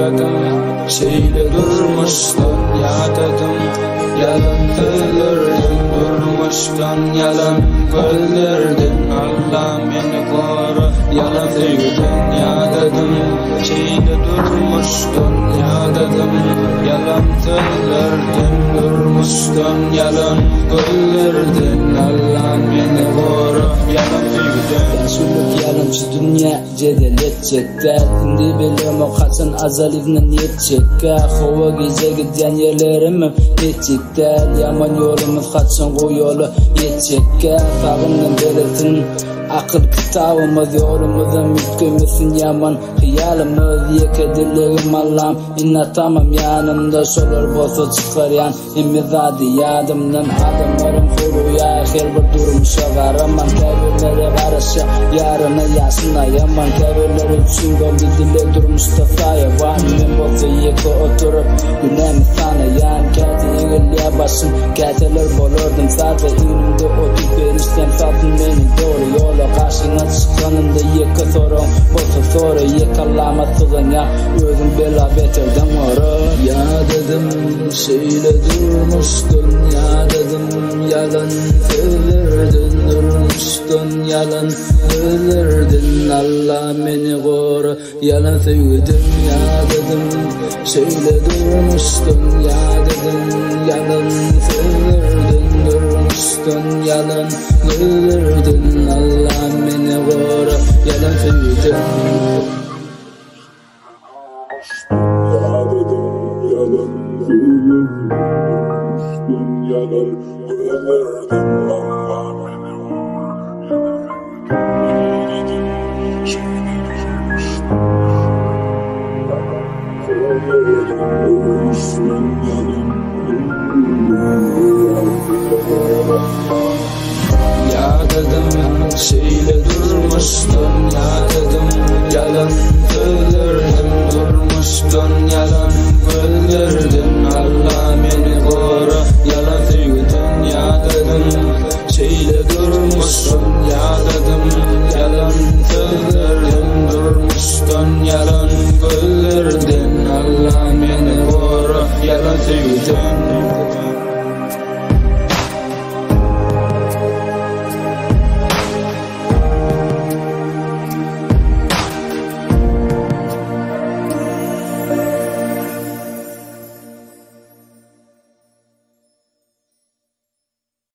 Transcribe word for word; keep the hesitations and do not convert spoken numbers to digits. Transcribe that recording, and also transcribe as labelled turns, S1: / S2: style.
S1: dedim, şeyle durmuştun ya dedim. Yalan söylerdin, durmuştun yalan güldürdün. Allah beni koru, yalan söyledin ya dedim, şeyle durmuştun ya dedim. Yalan söylerdin, durmuştun yalan güldürdün. Allah beni koru, yalan söyledin.
S2: Yaşuluk yalançı dünya cedel etcekler. Indi bilirim o kaçan azalikten yetcekler. Hova gece giden yerlerim yetcekler. Yaman yolumuz kaçan o yolu yetcekler. Tağımdan belirtin akıl kitabımız yolumuzun mütkümüsün yaman. Hıyalımız yekedillerim Allah'ım. İnna tamam yanımda şolur bozu çıkar yan. İmizadi yadımdan adımlarım huruya. Her bir durum şağaraman kevirlere karşı yarına yaşına yaman. Kevirleri üçün gol dile durmuşta sayavan. Men bozu yeke oturup günemi sana yan. Kati yigilliye başım katiler bolurdum. Sadece önümde oturup verişten satın beni doğru yola. Karşına çıkanında yeke sorun bozu soru yekalama sığın ya. Özüm bela beterden oru. Ya dedim şeyle durmuştun ya dedim. Yalan söylerdin, durmuştun yalan söylerdin. Allah beni koru, yalan söyledim ya dedim. Şeyle durmuştun ya dedim. Yalan söylerdin, durmuştun yalan söylerdin. Allah beni koru, yalan söyledim.
S3: Ya dedim yalan söyledim, yalan söyledim. Allah beni
S1: Ya dedim şeyle durmuştun ya dedim. Yalan söylerdin, durmuştun yalan güldürdün.